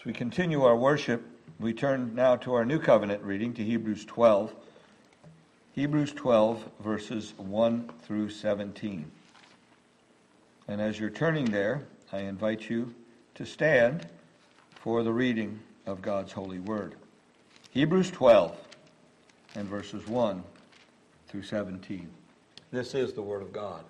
As we continue our worship, we turn now to our New Covenant reading, to Hebrews 12. Hebrews 12, verses 1 through 17. And as you're turning there, I invite you to stand for the reading of God's holy word. Hebrews 12, and verses 1 through 17. This is the word of God.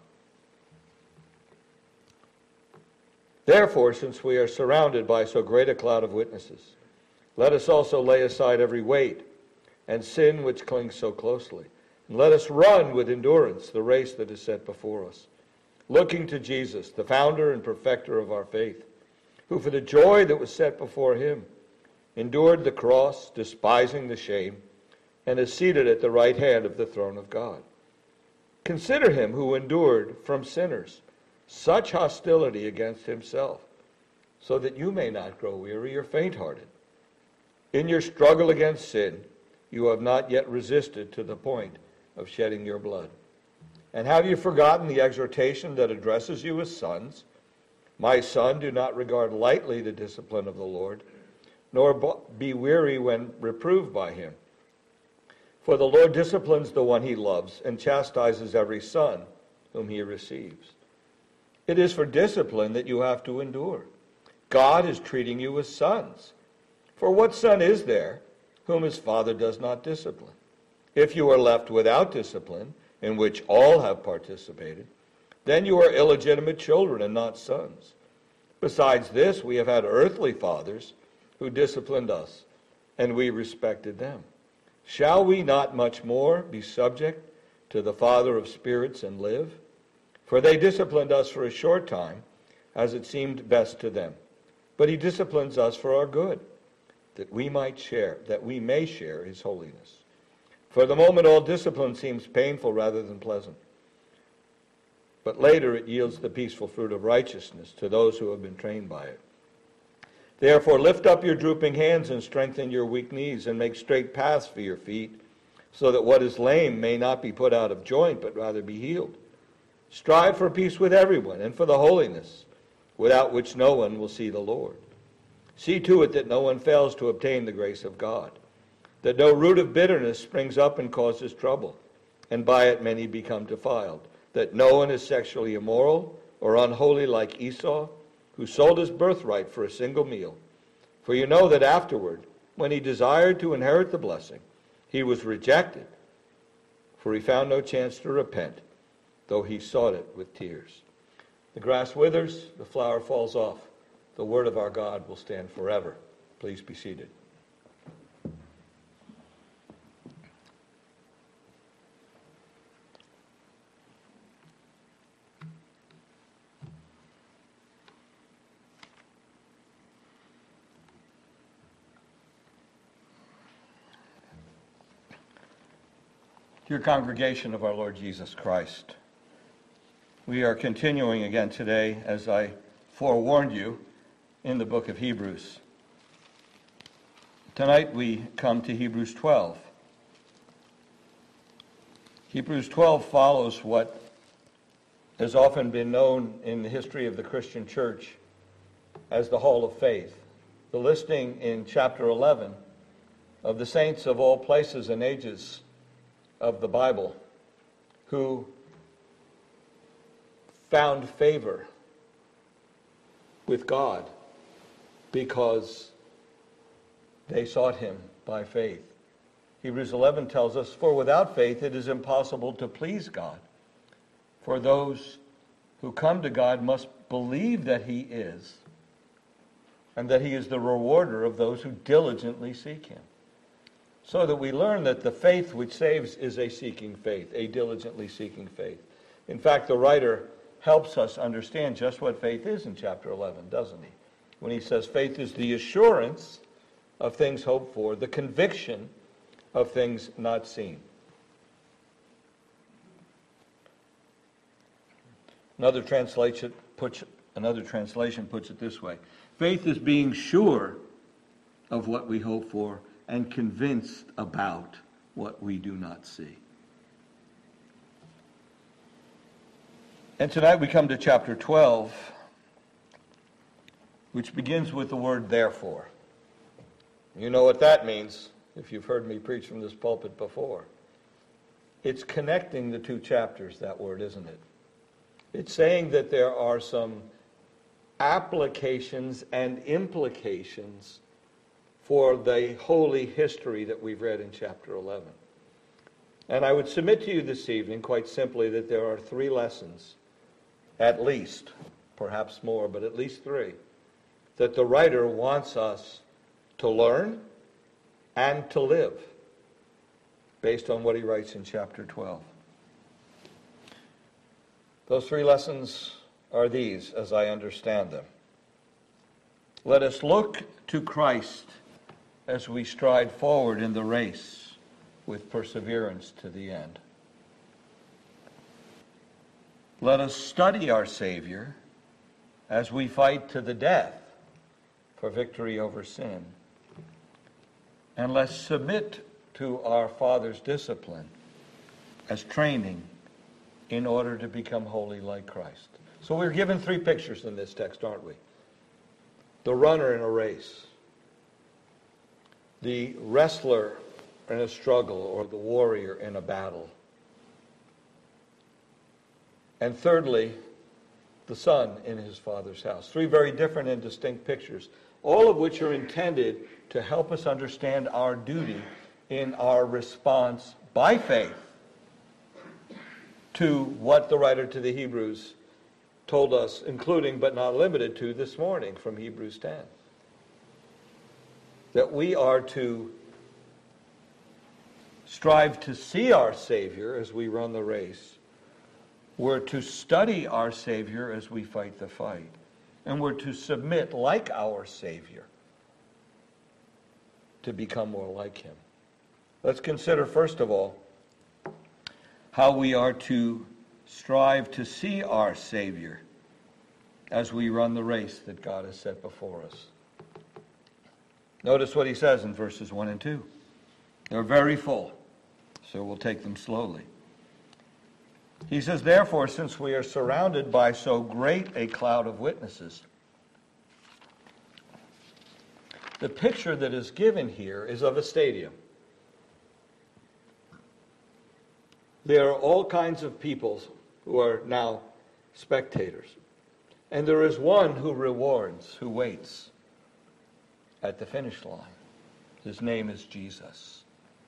Therefore, since we are surrounded by so great a cloud of witnesses, let us also lay aside every weight and sin which clings so closely. And let us run with endurance the race that is set before us, looking to Jesus, the founder and perfecter of our faith, who for the joy that was set before him endured the cross, despising the shame, and is seated at the right hand of the throne of God. Consider him who endured from sinners such hostility against himself, so that you may not grow weary or faint-hearted. In your struggle against sin, you have not yet resisted to the point of shedding your blood. And have you forgotten the exhortation that addresses you as sons? My son, do not regard lightly the discipline of the Lord, nor be weary when reproved by him. For the Lord disciplines the one he loves and chastises every son whom he receives. It is for discipline that you have to endure. God is treating you as sons. For what son is there whom his father does not discipline? If you are left without discipline, in which all have participated, then you are illegitimate children and not sons. Besides this, we have had earthly fathers who disciplined us, and we respected them. Shall we not much more be subject to the Father of spirits and live? For they disciplined us for a short time, as it seemed best to them. But he disciplines us for our good, that we may share his holiness. For the moment all discipline seems painful rather than pleasant. But later it yields the peaceful fruit of righteousness to those who have been trained by it. Therefore lift up your drooping hands and strengthen your weak knees, and make straight paths for your feet, so that what is lame may not be put out of joint, but rather be healed. Strive for peace with everyone, and for the holiness, without which no one will see the Lord. See to it that no one fails to obtain the grace of God, that no root of bitterness springs up and causes trouble, and by it many become defiled, that no one is sexually immoral or unholy like Esau, who sold his birthright for a single meal. For you know that afterward, when he desired to inherit the blessing, he was rejected, for he found no chance to repent, though he sought it with tears. The grass withers, the flower falls off. The word of our God will stand forever. Please be seated. Dear congregation of our Lord Jesus Christ, we are continuing again today, as I forewarned you, in the book of Hebrews. Tonight we come to Hebrews 12. Hebrews 12 follows what has often been known in the history of the Christian church as the Hall of Faith. The listing in chapter 11 of the saints of all places and ages of the Bible who found favor with God because they sought him by faith. Hebrews 11 tells us, for without faith it is impossible to please God. For those who come to God must believe that he is, and that he is the rewarder of those who diligently seek him. So that we learn that the faith which saves is a seeking faith, a diligently seeking faith. In fact, the writer helps us understand just what faith is in chapter 11, doesn't he? When he says faith is the assurance of things hoped for, the conviction of things not seen. Another translation puts it this way. Faith is being sure of what we hope for and convinced about what we do not see. And tonight we come to chapter 12, which begins with the word therefore. You know what that means if you've heard me preach from this pulpit before. It's connecting the two chapters, that word, isn't it? It's saying that there are some applications and implications for the holy history that we've read in chapter 11. And I would submit to you this evening, quite simply, that there are 3 lessons, at least, perhaps more, but at least 3, that the writer wants us to learn and to live, based on what he writes in chapter 12. Those 3 lessons are these, as I understand them. Let us look to Christ as we stride forward in the race with perseverance to the end. Let us study our Savior as we fight to the death for victory over sin. And let's submit to our Father's discipline as training in order to become holy like Christ. So we're given 3 pictures in this text, aren't we? The runner in a race, the wrestler in a struggle, or the warrior in a battle. And thirdly, the son in his father's house. 3 very different and distinct pictures, all of which are intended to help us understand our duty in our response by faith to what the writer to the Hebrews told us, including but not limited to this morning from Hebrews 10. That we are to strive to see our Savior as we run the race. We're to study our Savior as we fight the fight. And we're to submit like our Savior to become more like him. Let's consider, first of all, how we are to strive to see our Savior as we run the race that God has set before us. Notice what he says in verses 1 and 2. They're very full, so we'll take them slowly. He says, therefore, since we are surrounded by so great a cloud of witnesses. The picture that is given here is of a stadium. There are all kinds of people who are now spectators. And there is one who rewards, who waits at the finish line. His name is Jesus.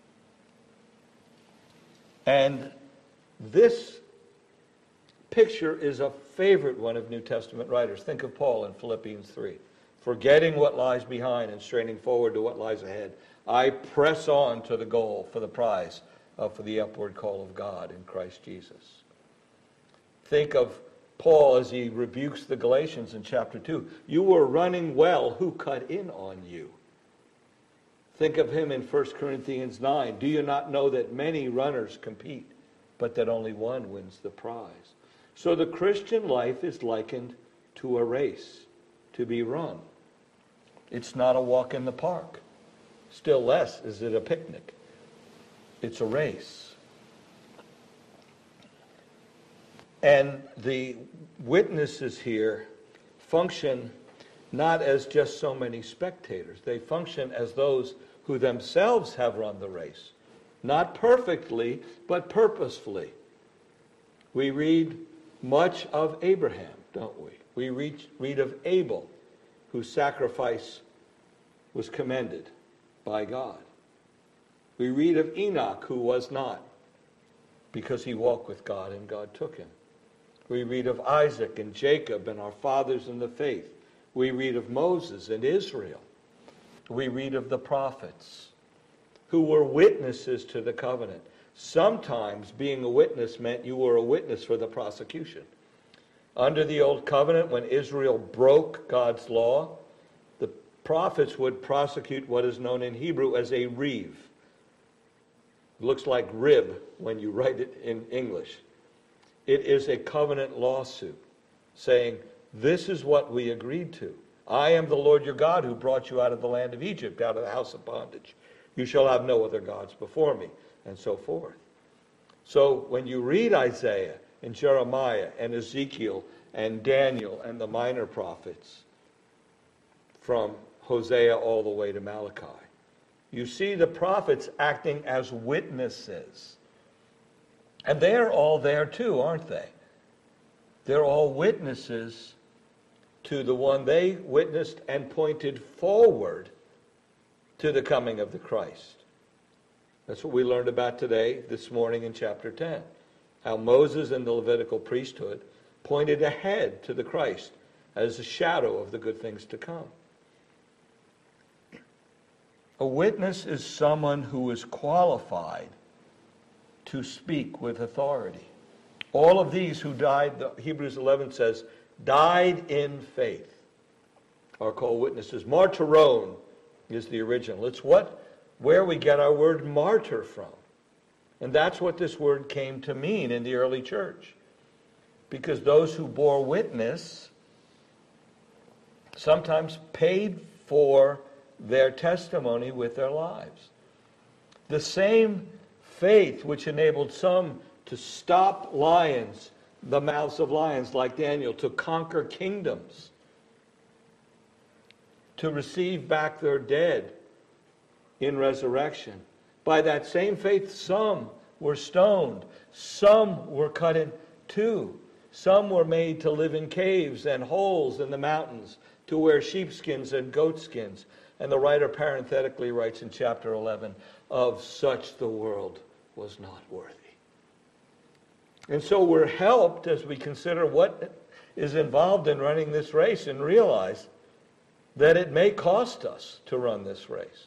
And this picture is a favorite one of New Testament writers. Think of Paul in Philippians 3. Forgetting what lies behind and straining forward to what lies ahead, I press on to the goal for the prize for the upward call of God in Christ Jesus. Think of Paul as he rebukes the Galatians in chapter 2. You were running well. Who cut in on you? Think of him in 1 Corinthians 9. Do you not know that many runners compete, but that only one wins the prize? So the Christian life is likened to a race to be run. It's not a walk in the park. Still less is it a picnic. It's a race. And the witnesses here function not as just so many spectators. They function as those who themselves have run the race. Not perfectly, but purposefully. We read much of Abraham, don't we? We read of Abel, whose sacrifice was commended by God. We read of Enoch, who was not, because he walked with God and God took him. We read of Isaac and Jacob and our fathers in the faith. We read of Moses and Israel. We read of the prophets who were witnesses to the covenant. Sometimes being a witness meant you were a witness for the prosecution. Under the old covenant, when Israel broke God's law, the prophets would prosecute what is known in Hebrew as a reeve. It looks like rib when you write it in English. It is a covenant lawsuit saying, this is what we agreed to. I am the Lord your God who brought you out of the land of Egypt, out of the house of bondage. You shall have no other gods before me, and so forth. So when you read Isaiah and Jeremiah and Ezekiel and Daniel and the minor prophets, from Hosea all the way to Malachi, you see the prophets acting as witnesses. And they're all there too, aren't they? They're all witnesses to the one they witnessed and pointed forward to the coming of the Christ. That's what we learned about today, this morning in chapter 10. How Moses and the Levitical priesthood pointed ahead to the Christ as a shadow of the good things to come. A witness is someone who is qualified to speak with authority. All of these who died, Hebrews 11 says, died in faith, are called witnesses. Martyrone is the original. It's where we get our word martyr from. And that's what this word came to mean in the early church. Because those who bore witness sometimes paid for their testimony with their lives. The same faith which enabled some to stop lions, the mouths of lions like Daniel, to conquer kingdoms, to receive back their dead in resurrection. By that same faith, some were stoned, some were cut in two, some were made to live in caves and holes in the mountains, to wear sheepskins and goatskins. And the writer parenthetically writes in chapter 11, of such the world was not worthy. And so we're helped as we consider what is involved in running this race and realize that it may cost us to run this race.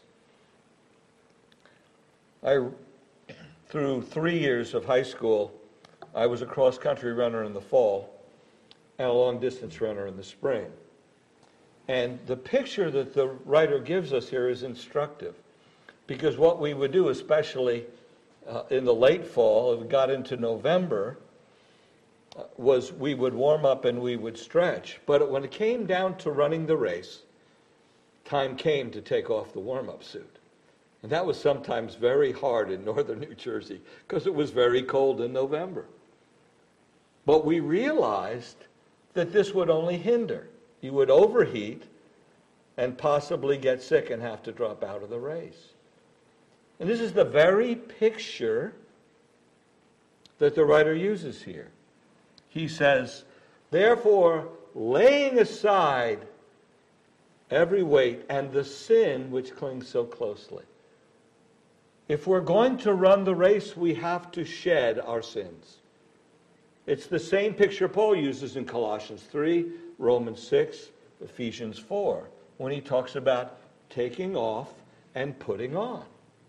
Through 3 years of high school, I was a cross-country runner in the fall and a long-distance runner in the spring. And the picture that the writer gives us here is instructive, because what we would do, especially in the late fall, as we got into November, was we would warm up and we would stretch. But when it came down to running the race, time came to take off the warm-up suit. And that was sometimes very hard in northern New Jersey because it was very cold in November. But we realized that this would only hinder. You would overheat and possibly get sick and have to drop out of the race. And this is the very picture that the writer uses here. He says, therefore, laying aside every weight and the sin which clings so closely. If we're going to run the race, we have to shed our sins. It's the same picture Paul uses in Colossians 3, Romans 6, Ephesians 4, when he talks about taking off and putting on.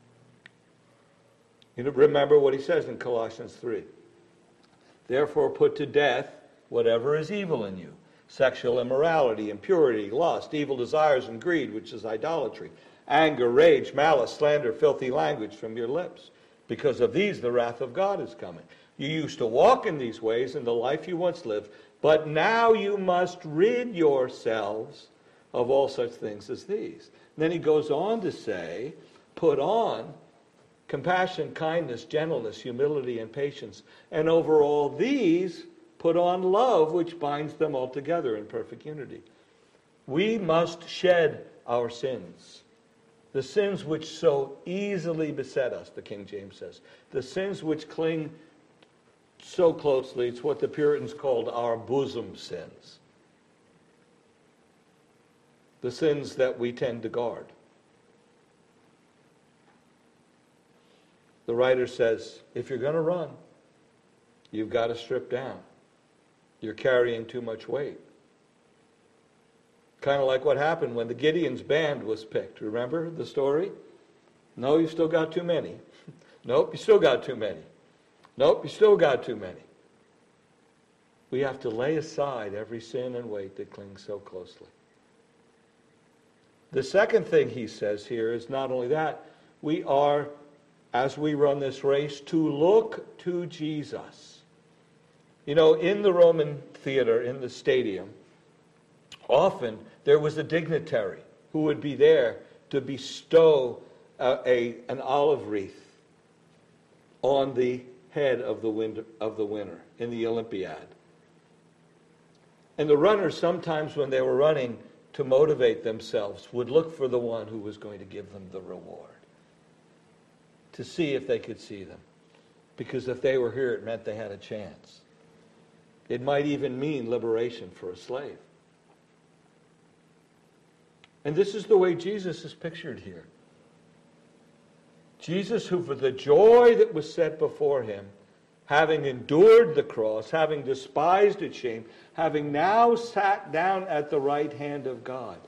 You know, remember what he says in Colossians 3. Therefore put to death whatever is evil in you, sexual immorality, impurity, lust, evil desires, and greed, which is idolatry, anger, rage, malice, slander, filthy language from your lips. Because of these the wrath of God is coming. You used to walk in these ways in the life you once lived, but now you must rid yourselves of all such things as these. And then he goes on to say, put on compassion, kindness, gentleness, humility, and patience. And over all these, put on love, which binds them all together in perfect unity. We must shed our sins. The sins which so easily beset us, the King James says. The sins which cling so closely, it's what the Puritans called our bosom sins. The sins that we tend to guard. The writer says, if you're going to run, you've got to strip down. You're carrying too much weight. Kind of like what happened when the Gideon's band was picked. Remember the story? No, you still got too many. Nope, you still got too many. Nope, you still got too many. We have to lay aside every sin and weight that clings so closely. The second thing he says here is not only that, we are, as we run this race, to look to Jesus. You know, in the Roman theater, in the stadium, often there was a dignitary who would be there to bestow an olive wreath on the head of the winner in the Olympiad. And the runners sometimes when they were running to motivate themselves would look for the one who was going to give them the reward. to see if they could see them. Because if they were here, it meant they had a chance. It might even mean liberation for a slave. And this is the way Jesus is pictured here. Jesus, who for the joy that was set before him, having endured the cross, having despised its shame, having now sat down at the right hand of God,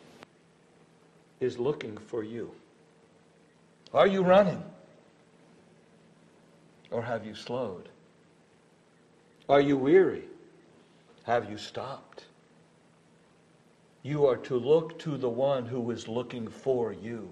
is looking for you. Are you running? Or have you slowed? Are you weary? Have you stopped? You are to look to the one who is looking for you.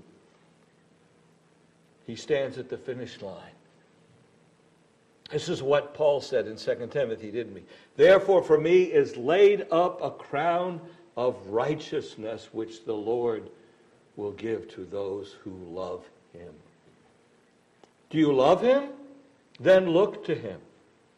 He stands at the finish line. This is what Paul said in 2 Timothy, didn't he? Therefore for me is laid up a crown of righteousness, which the Lord will give to those who love him. Do you love him? Then look to him.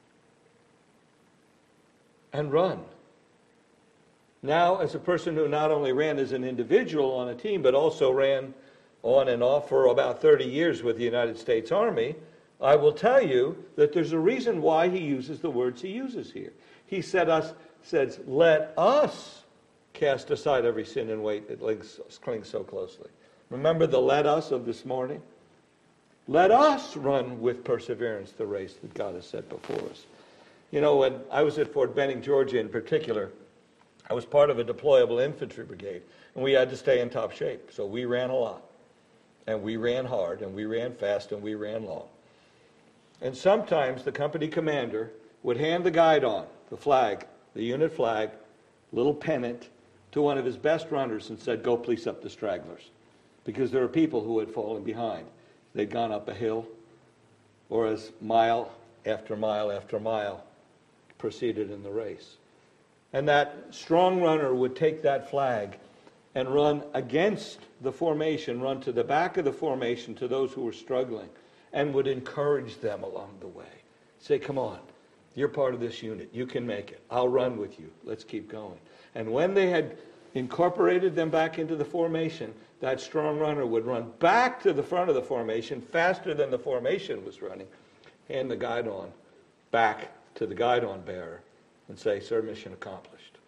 And run. Now, as a person who not only ran as an individual on a team, but also ran on and off for about 30 years with the United States Army, I will tell you that there's a reason why he uses the words he uses here. He says, let us cast aside every sin and weight that clings so closely. Remember the let us of this morning? Let us run with perseverance the race that God has set before us. You know, when I was at Fort Benning, Georgia in particular, I was part of a deployable infantry brigade, and we had to stay in top shape. So we ran a lot, and we ran hard, and we ran fast, and we ran long. And sometimes the company commander would hand the guidon, the flag, the unit flag, little pennant, to one of his best runners and said, go police up the stragglers. Because there are people who had fallen behind. They'd gone up a hill, or as mile after mile after mile proceeded in the race. And that strong runner would take that flag and run against the formation, run to the back of the formation to those who were struggling, and would encourage them along the way. Say, come on, you're part of this unit. You can make it. I'll run with you. Let's keep going. And when they had incorporated them back into the formation, that strong runner would run back to the front of the formation faster than the formation was running, hand the guidon back to the guidon bearer, and say, sir, mission accomplished.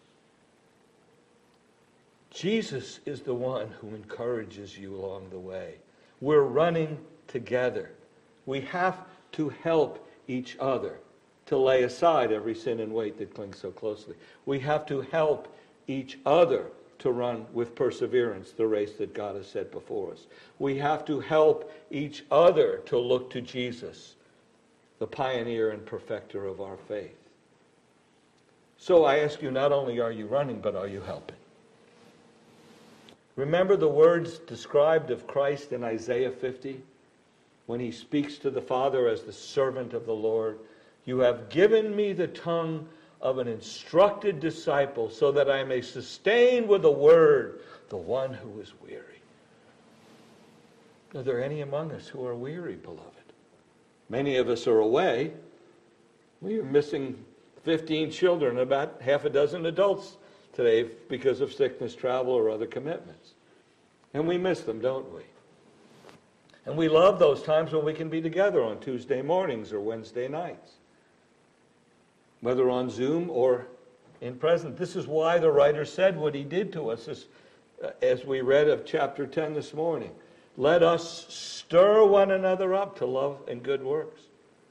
Jesus is the one who encourages you along the way. We're running together. We have to help each other to lay aside every sin and weight that clings so closely. We have to help each other to run with perseverance the race that God has set before us. We have to help each other to look to Jesus, the pioneer and perfecter of our faith. So I ask you, not only are you running, but are you helping? Remember the words described of Christ in Isaiah 50? When he speaks to the Father as the servant of the Lord, you have given me the tongue of an instructed disciple, so that I may sustain with a word the one who is weary. Are there any among us who are weary, beloved? Many of us are away. We are missing 15 children, about half a dozen adults today because of sickness, travel, or other commitments. And we miss them, don't we? And we love those times when we can be together on Tuesday mornings or Wednesday nights, whether on Zoom or in present. This is why the writer said what he did to us, as we read of chapter 10 this morning. Let us stir one another up to love and good works.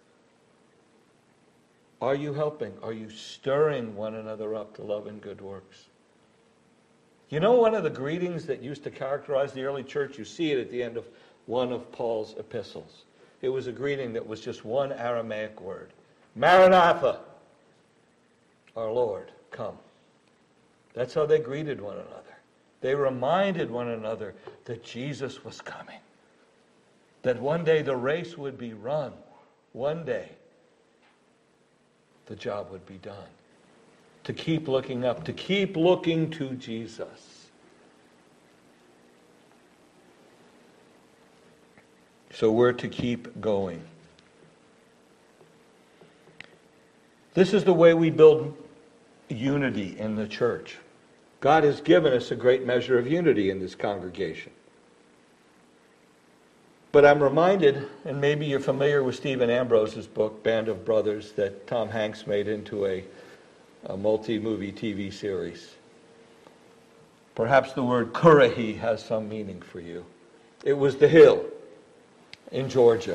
Are you helping? Are you stirring one another up to love and good works? You know, one of the greetings that used to characterize the early church, you see it at the end of one of Paul's epistles. It was a greeting that was just one Aramaic word. Maranatha, our Lord, come. That's how they greeted one another. They reminded one another that Jesus was coming. That one day the race would be run. One day the job would be done. To keep looking up, to keep looking to Jesus. So we're to keep going. This is the way we build unity in the church. God has given us a great measure of unity in this congregation. But I'm reminded, and maybe you're familiar with Stephen Ambrose's book, Band of Brothers, that Tom Hanks made into a multi-movie TV series. Perhaps the word Currahee has some meaning for you. It was the hill in Georgia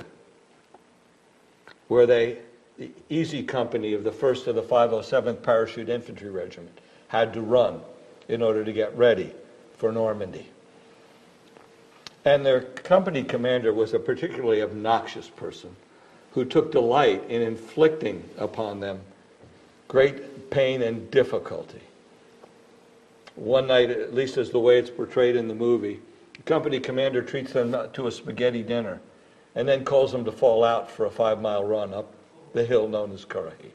where the Easy Company of the 1st of the 507th Parachute Infantry Regiment had to run in order to get ready for Normandy. And their company commander was a particularly obnoxious person who took delight in inflicting upon them great pain and difficulty. One night, at least as the way it's portrayed in the movie, the company commander treats them to a spaghetti dinner and then calls them to fall out for a 5-mile run up the hill known as Currahee.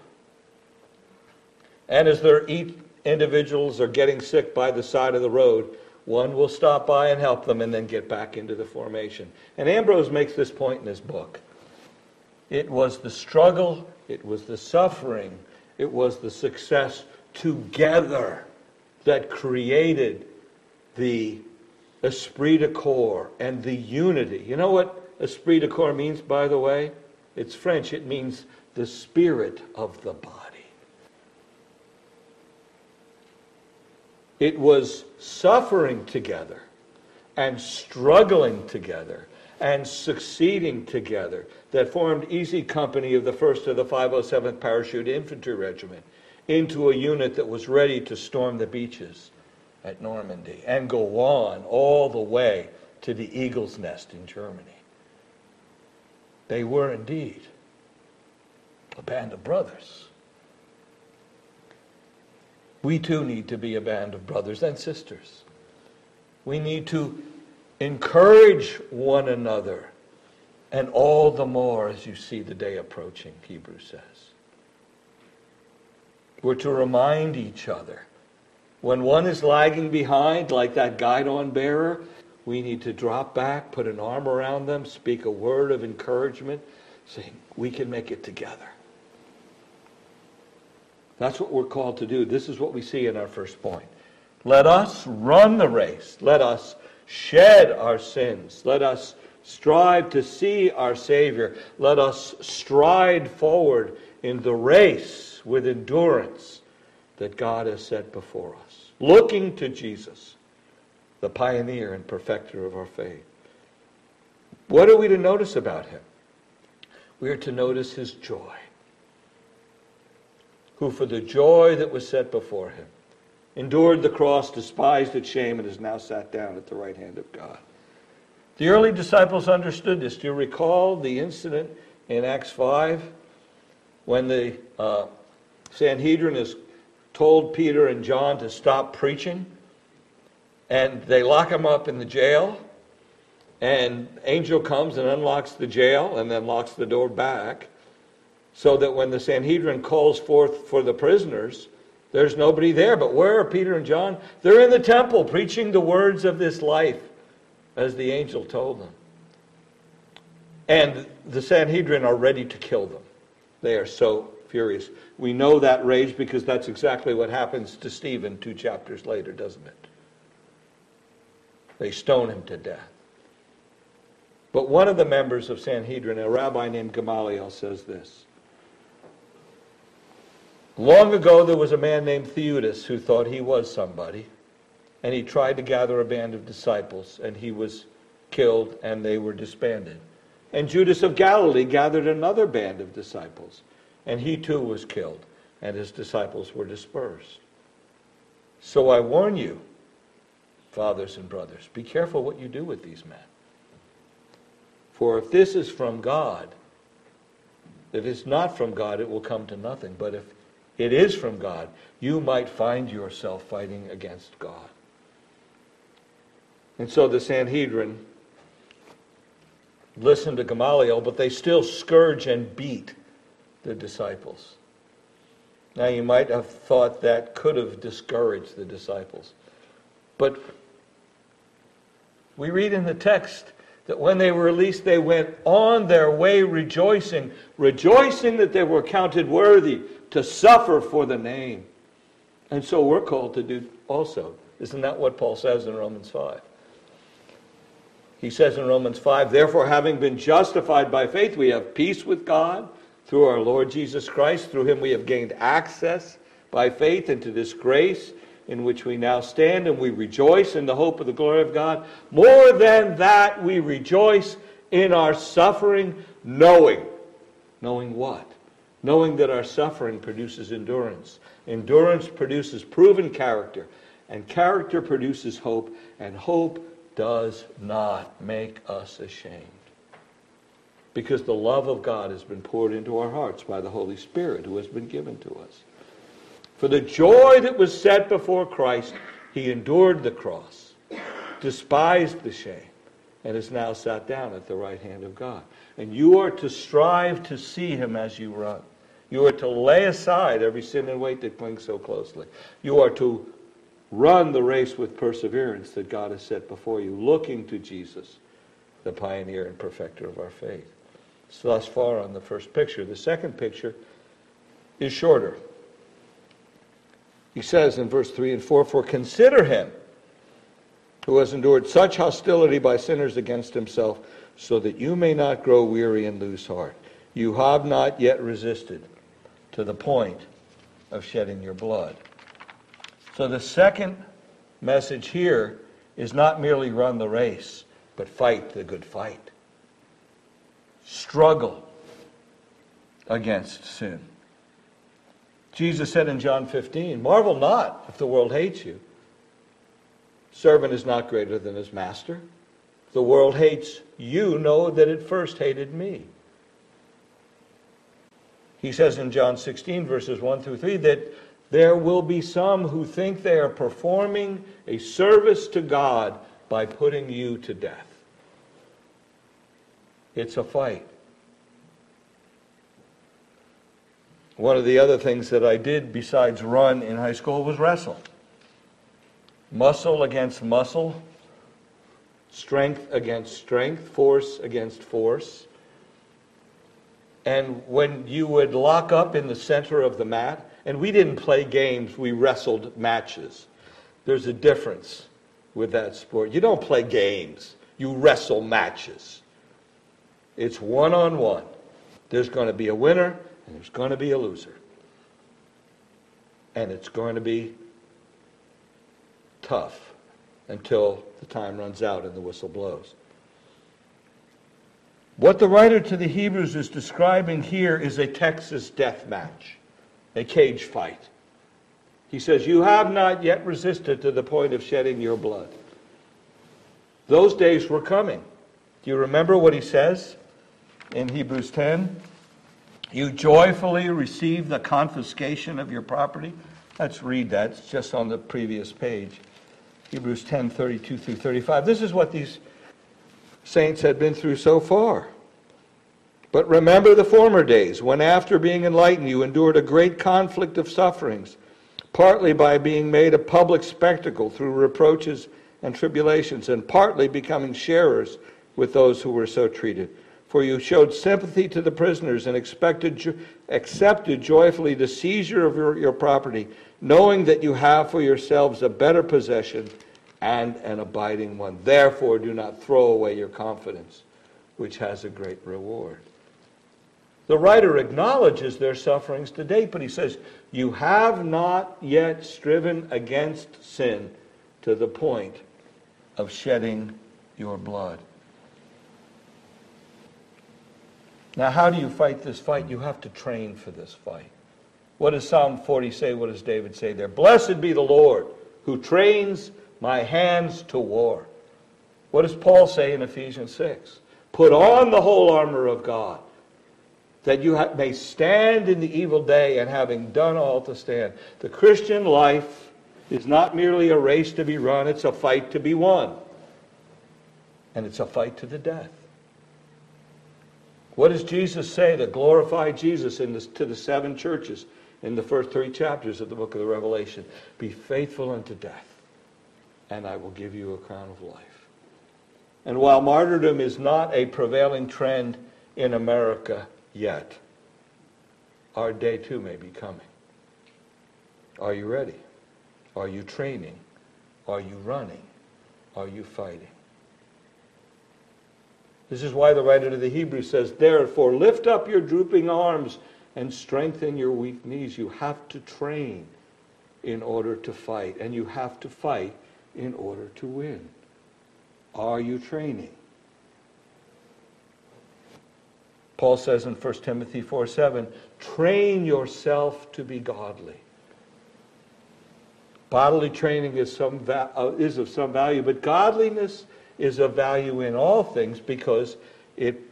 And as their individuals are getting sick by the side of the road, one will stop by and help them and then get back into the formation. And Ambrose makes this point in his book. It was the struggle, it was the suffering, it was the success together that created the esprit de corps and the unity. You know what esprit de corps means, by the way? It's French. It means the spirit of the body. It was suffering together and struggling together and succeeding together that formed Easy Company of the 1st of the 507th Parachute Infantry Regiment into a unit that was ready to storm the beaches at Normandy and go on all the way to the Eagle's Nest in Germany. They were indeed a band of brothers. We too need to be a band of brothers and sisters. We need to encourage one another, and all the more as you see the day approaching, Hebrews says. We're to remind each other. When one is lagging behind, like that guidon bearer, we need to drop back, put an arm around them, speak a word of encouragement, saying, we can make it together. That's what we're called to do. This is what we see in our first point. Let us run the race. Let us shed our sins. Let us strive to see our Savior. Let us stride forward in the race with endurance that God has set before us, looking to Jesus, the pioneer and perfecter of our faith. What are we to notice about him? We are to notice his joy, who for the joy that was set before him endured the cross, despised its shame, and is now sat down at the right hand of God. The early disciples understood this. Do you recall the incident in Acts 5 when the Sanhedrin has told Peter and John to stop preaching, and they lock them up in the jail, and angel comes and unlocks the jail and then locks the door back, so that when the Sanhedrin calls forth for the prisoners, there's nobody there. But where are Peter and John? They're in the temple preaching the words of this life, as the angel told them. And the Sanhedrin are ready to kill them. They are so furious. We know that rage because that's exactly what happens to Stephen 2 chapters later, doesn't it? They stone him to death. But one of the members of Sanhedrin, a rabbi named Gamaliel, says this. Long ago there was a man named Theudas who thought he was somebody, and he tried to gather a band of disciples, and he was killed and they were disbanded. And Judas of Galilee gathered another band of disciples, and he too was killed, and his disciples were dispersed. So I warn you, fathers and brothers, be careful what you do with these men. For if this is from God, if it's not from God, it will come to nothing. But if it is from God, you might find yourself fighting against God. And so the Sanhedrin listened to Gamaliel, but they still scourge and beat the disciples. Now you might have thought that could have discouraged the disciples. But we read in the text that when they were released, they went on their way rejoicing that they were counted worthy to suffer for the name. And so we're called to do also. Isn't that what Paul says in Romans 5? He says in Romans 5, therefore, having been justified by faith, we have peace with God through our Lord Jesus Christ. Through him we have gained access by faith into this grace in which we now stand, and we rejoice in the hope of the glory of God. More than that, we rejoice in our suffering, knowing what? Knowing that our suffering produces endurance. Endurance produces proven character, and character produces hope, and hope does not make us ashamed. Because the love of God has been poured into our hearts by the Holy Spirit who has been given to us. For the joy that was set before Christ, he endured the cross, despised the shame, and is now sat down at the right hand of God. And you are to strive to see him as you run. You are to lay aside every sin and weight that clings so closely. You are to run the race with perseverance that God has set before you, looking to Jesus, the pioneer and perfecter of our faith. So thus far on the first picture. The second picture is shorter. He says in verse 3 and 4, for consider him who has endured such hostility by sinners against himself, so that you may not grow weary and lose heart. You have not yet resisted to the point of shedding your blood. So the second message here is not merely run the race, but fight the good fight. Struggle against sin. Jesus said in John 15, marvel not if the world hates you. Servant is not greater than his master. If the world hates you, know that it first hated me. He says in John 16, verses 1 through 3, that there will be some who think they are performing a service to God by putting you to death. It's a fight. One of the other things that I did besides run in high school was wrestle. Muscle against muscle, strength against strength, force against force. And when you would lock up in the center of the mat, and we didn't play games, we wrestled matches. There's a difference with that sport. You don't play games, you wrestle matches. It's one-on-one. There's going to be a winner, and there's going to be a loser. And it's going to be tough until the time runs out and the whistle blows. What the writer to the Hebrews is describing here is a Texas death match, a cage fight. He says, you have not yet resisted to the point of shedding your blood. Those days were coming. Do you remember what he says in Hebrews 10? You joyfully receive the confiscation of your property. Let's read that. It's just on the previous page. Hebrews 10, 32 through 35. This is what these saints had been through so far. But remember the former days, when after being enlightened you endured a great conflict of sufferings, partly by being made a public spectacle through reproaches and tribulations, and partly becoming sharers with those who were so treated. For you showed sympathy to the prisoners and accepted joyfully the seizure of your property, knowing that you have for yourselves a better possession and an abiding one. Therefore, do not throw away your confidence, which has a great reward. The writer acknowledges their sufferings to date, but he says, you have not yet striven against sin to the point of shedding your blood. Now, how do you fight this fight? You have to train for this fight. What does Psalm 40 say? What does David say there? Blessed be the Lord who trains my hands to war. What does Paul say in Ephesians 6? Put on the whole armor of God, that you may stand in the evil day, and having done all to stand. The Christian life is not merely a race to be run, it's a fight to be won. And it's a fight to the death. What does Jesus say to glorify Jesus to the 7 churches in the first 3 chapters of the book of the Revelation? Be faithful unto death, and I will give you a crown of life. And while martyrdom is not a prevailing trend in America yet, our day too may be coming. Are you ready? Are you training? Are you running? Are you fighting? This is why the writer to the Hebrews says, therefore lift up your drooping arms and strengthen your weak knees. You have to train in order to fight, and you have to fight in order to win. Are you training? Paul says in 1 Timothy 4:7, train yourself to be godly. Bodily training is of some value, but godliness is of value in all things because it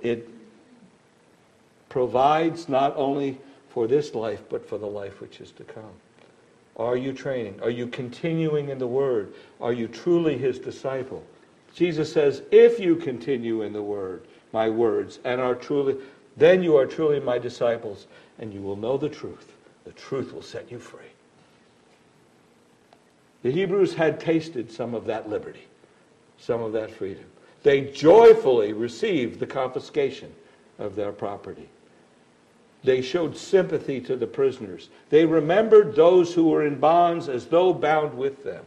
provides not only for this life, but for the life which is to come. Are you training? Are you continuing in the Word? Are you truly His disciple? Jesus says, if you continue in the Word, my words, and are truly, then you are truly my disciples, and you will know the truth. The truth will set you free. The Hebrews had tasted some of that liberty, some of that freedom. They joyfully received the confiscation of their property. They showed sympathy to the prisoners. They remembered those who were in bonds as though bound with them.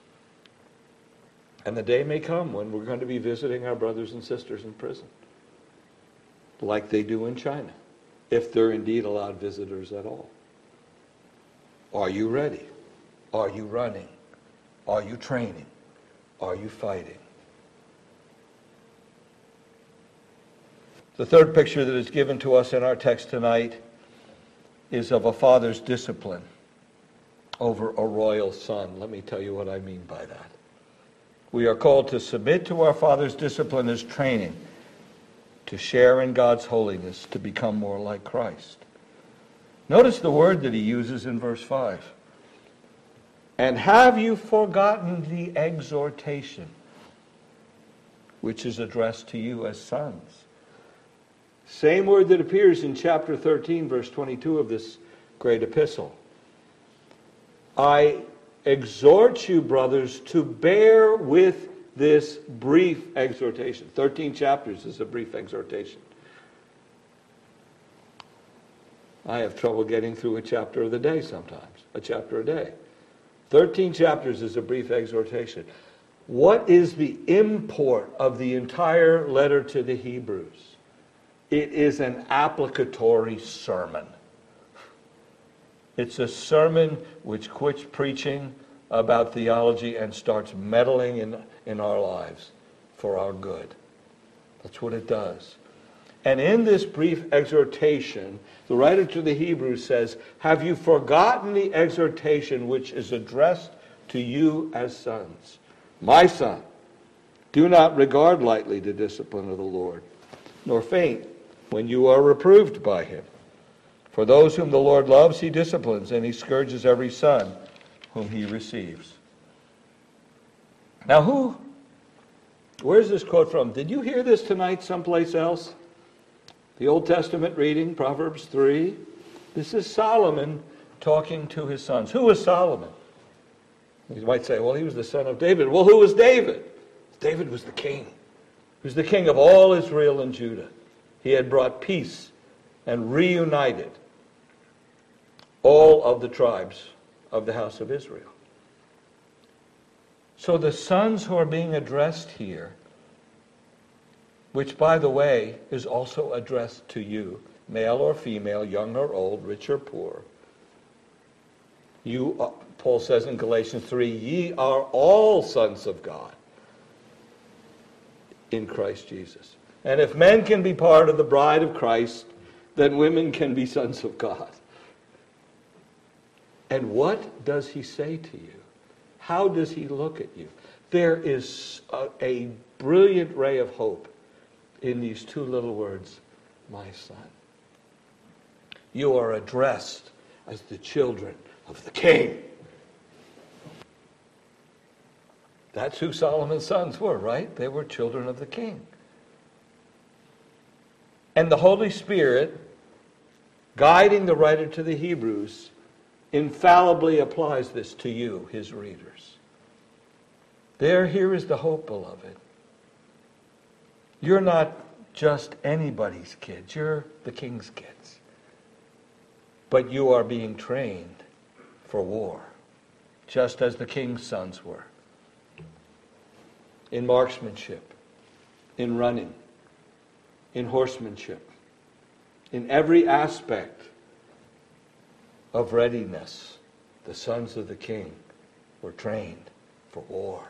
And the day may come when we're going to be visiting our brothers and sisters in prison, like they do in China, if they're indeed allowed visitors at all. Are you ready? Are you running? Are you training? Are you fighting? The third picture that is given to us in our text tonight is of a father's discipline over a royal son. Let me tell you what I mean by that. We are called to submit to our Father's discipline as training, to share in God's holiness, to become more like Christ. Notice the word that he uses in verse 5. And have you forgotten the exhortation which is addressed to you as sons? Same word that appears in chapter 13, verse 22 of this great epistle. I exhort you, brothers, to bear with this brief exhortation. 13 chapters is a brief exhortation. I have trouble getting through a chapter of the day sometimes, a chapter a day. 13 chapters is a brief exhortation. What is the import of the entire letter to the Hebrews? It is an applicatory sermon. It's a sermon which quits preaching about theology and starts meddling in our lives for our good. That's what it does. And in this brief exhortation, the writer to the Hebrews says, have you forgotten the exhortation which is addressed to you as sons? My son, do not regard lightly the discipline of the Lord, nor faint when you are reproved by him. For those whom the Lord loves, he disciplines, and he scourges every son whom he receives. Now where's this quote from? Did you hear this tonight someplace else? The Old Testament reading, Proverbs 3. This is Solomon talking to his sons. Who was Solomon? You might say, well, he was the son of David. Well, who was David? David was the king. He was the king of all Israel and Judah. He had brought peace and reunited all of the tribes of the house of Israel. So the sons who are being addressed here, which, by the way, is also addressed to you, male or female, young or old, rich or poor. You, Paul says in Galatians 3, ye are all sons of God in Christ Jesus. And if men can be part of the bride of Christ, then women can be sons of God. And what does he say to you? How does he look at you? There is a brilliant ray of hope in these two little words, my son. You are addressed as the children of the king. That's who Solomon's sons were, right? They were children of the king. And the Holy Spirit, guiding the writer to the Hebrews, infallibly applies this to you, his readers. Here is the hope, beloved. You're not just anybody's kids. You're the king's kids. But you are being trained for war, just as the king's sons were. In marksmanship, in running, in horsemanship, in every aspect of readiness. The sons of the king were trained for war.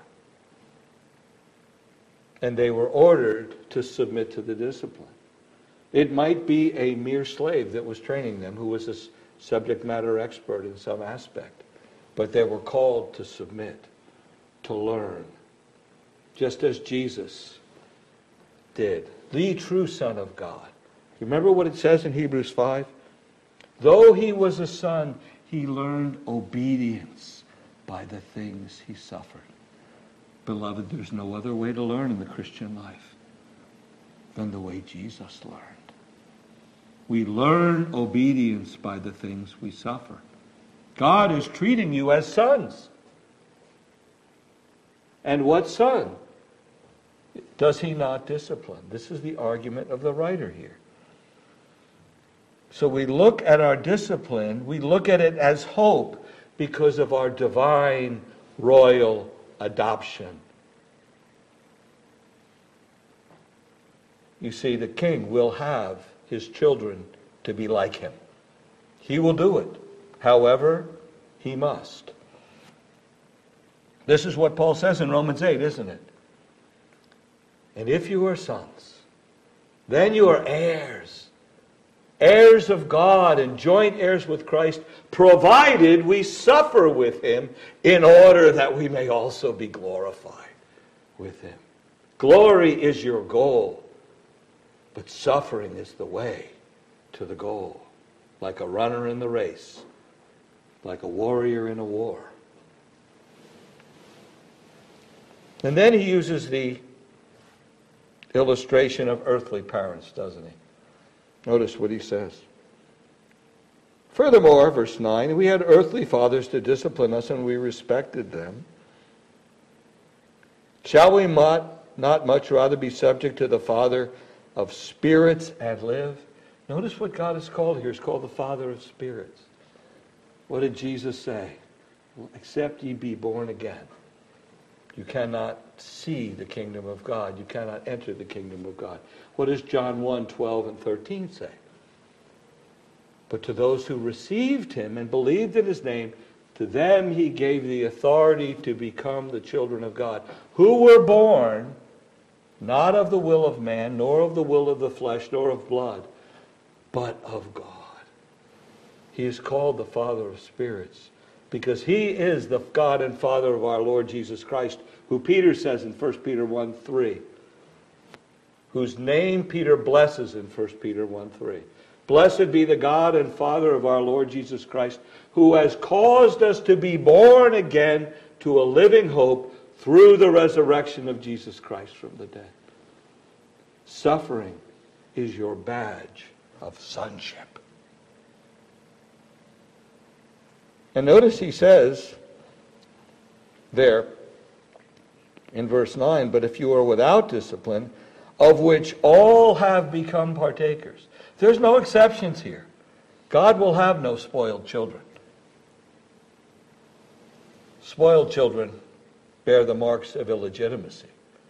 And they were ordered to submit to the discipline. It might be a mere slave that was training them, who was a subject matter expert in some aspect. But they were called to submit, to learn, just as Jesus did, the true Son of God. Remember what it says in Hebrews 5? Though he was a son, he learned obedience by the things he suffered. Beloved, there's no other way to learn in the Christian life than the way Jesus learned. We learn obedience by the things we suffer. God is treating you as sons. And what son does he not discipline? This is the argument of the writer here. So we look at our discipline, we look at it as hope because of our divine royal adoption. You see, the king will have his children to be like him. He will do it. However, he must. This is what Paul says in Romans 8, isn't it? And if you are sons, then you are heirs. Heirs of God and joint heirs with Christ, provided we suffer with him in order that we may also be glorified with him. Glory is your goal, but suffering is the way to the goal. Like a runner in the race, like a warrior in a war. And then he uses the illustration of earthly parents, doesn't he? Notice what he says. Furthermore, verse 9, we had earthly fathers to discipline us, and we respected them. Shall we not much rather be subject to the Father of spirits and live? Notice what God is called here. He's called the Father of spirits. What did Jesus say? Except ye be born again, you cannot see the kingdom of God. You cannot enter the kingdom of God. What does John 1, 12 and 13 say? But to those who received him and believed in his name, to them he gave the authority to become the children of God, who were born not of the will of man, nor of the will of the flesh, nor of blood, but of God. He is called the Father of spirits, because he is the God and Father of our Lord Jesus Christ, who Peter says in 1 Peter 1:3, whose name Peter blesses in 1 Peter 1:3. Blessed be the God and Father of our Lord Jesus Christ, who has caused us to be born again to a living hope through the resurrection of Jesus Christ from the dead. Suffering is your badge of sonship. And notice he says there in verse 9, but if you are without discipline, of which all have become partakers. There's no exceptions here. God will have no spoiled children. Spoiled children bear the marks of illegitimacy.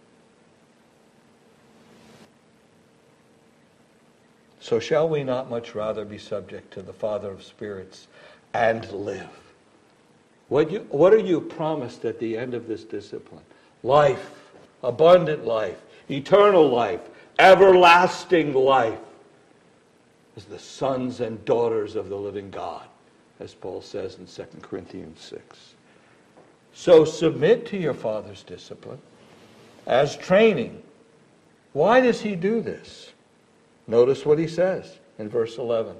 So shall we not much rather be subject to the Father of spirits and live? What are you promised at the end of this discipline? Life, abundant life, eternal life, everlasting life, as the sons and daughters of the living God, as Paul says in 2 Corinthians 6. So submit to your father's discipline as training. Why does he do this? Notice what he says in verse 11.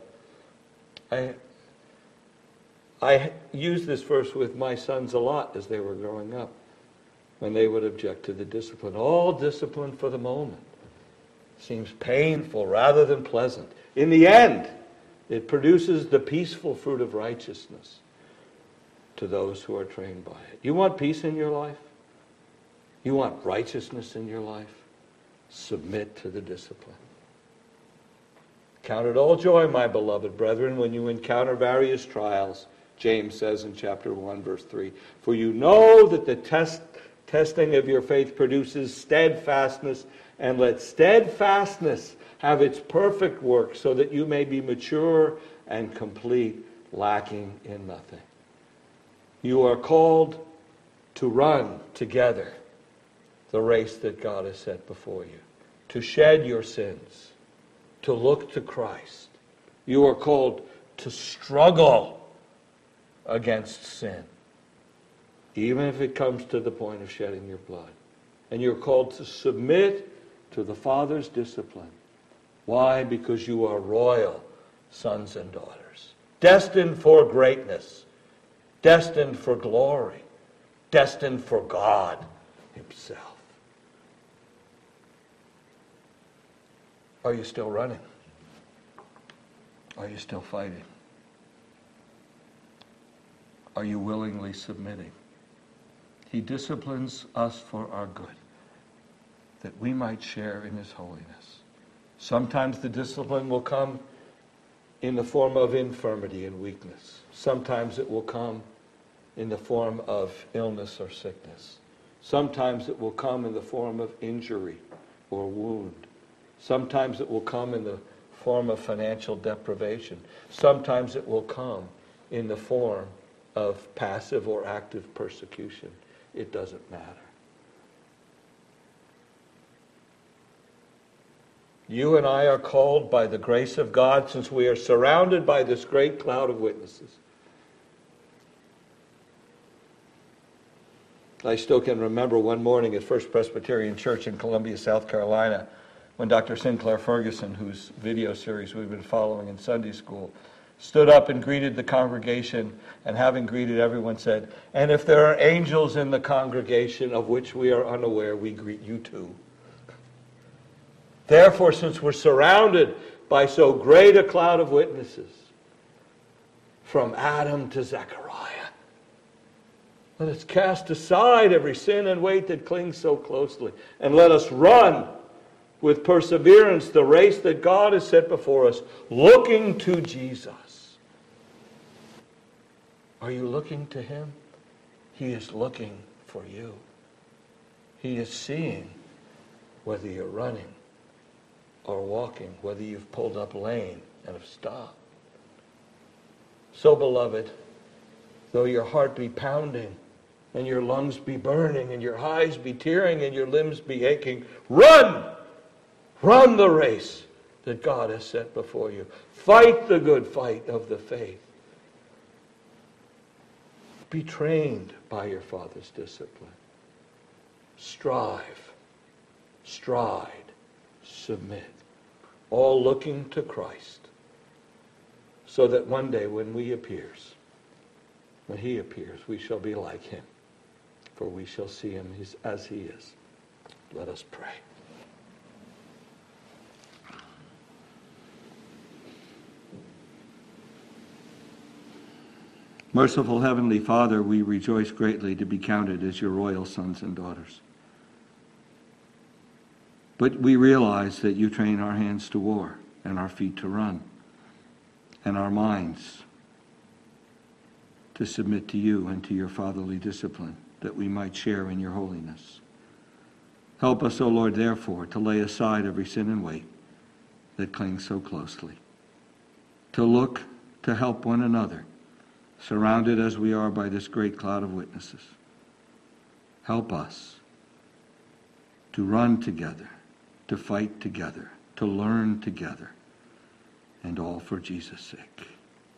I used this verse with my sons a lot as they were growing up, when they would object to the discipline. All discipline for the moment seems painful rather than pleasant. In the end, it produces the peaceful fruit of righteousness to those who are trained by it. You want peace in your life? You want righteousness in your life? Submit to the discipline. Count it all joy, my beloved brethren, when you encounter various trials, James says in chapter 1, verse 3, for you know that the Testing of your faith produces steadfastness, and let steadfastness have its perfect work, so that you may be mature and complete, lacking in nothing. You are called to run together the race that God has set before you, to shed your sins, to look to Christ. You are called to struggle against sin, even if it comes to the point of shedding your blood. And you're called to submit to the Father's discipline. Why? Because you are royal sons and daughters, destined for greatness, destined for glory, destined for God Himself. Are you still running? Are you still fighting? Are you willingly submitting? He disciplines us for our good, that we might share in His holiness. Sometimes the discipline will come in the form of infirmity and weakness. Sometimes it will come in the form of illness or sickness. Sometimes it will come in the form of injury or wound. Sometimes it will come in the form of financial deprivation. Sometimes it will come in the form of passive or active persecution. It doesn't matter. You and I are called by the grace of God, since we are surrounded by this great cloud of witnesses. I still can remember one morning at First Presbyterian Church in Columbia, South Carolina, when Dr. Sinclair Ferguson, whose video series we've been following in Sunday school, stood up and greeted the congregation, and having greeted everyone said, "And if there are angels in the congregation of which we are unaware, we greet you too." Therefore, since we're surrounded by so great a cloud of witnesses, from Adam to Zechariah, let us cast aside every sin and weight that clings so closely, and let us run with perseverance the race that God has set before us, looking to Jesus. Are you looking to Him? He is looking for you. He is seeing whether you're running or walking, whether you've pulled up lane and have stopped. So, beloved, though your heart be pounding, and your lungs be burning, and your eyes be tearing, and your limbs be aching, run! Run the race that God has set before you. Fight the good fight of the faith. Be trained by your Father's discipline. Strive, stride, submit, all looking to Christ, so that one day when He appears, we shall be like Him, for we shall see Him as He is. Let us pray. Merciful Heavenly Father, we rejoice greatly to be counted as your royal sons and daughters. But we realize that you train our hands to war and our feet to run and our minds to submit to you and to your fatherly discipline, that we might share in your holiness. Help us, O Lord, therefore, to lay aside every sin and weight that clings so closely, to look to help one another, surrounded as we are by this great cloud of witnesses. Help us to run together, to fight together, to learn together, and all for Jesus' sake.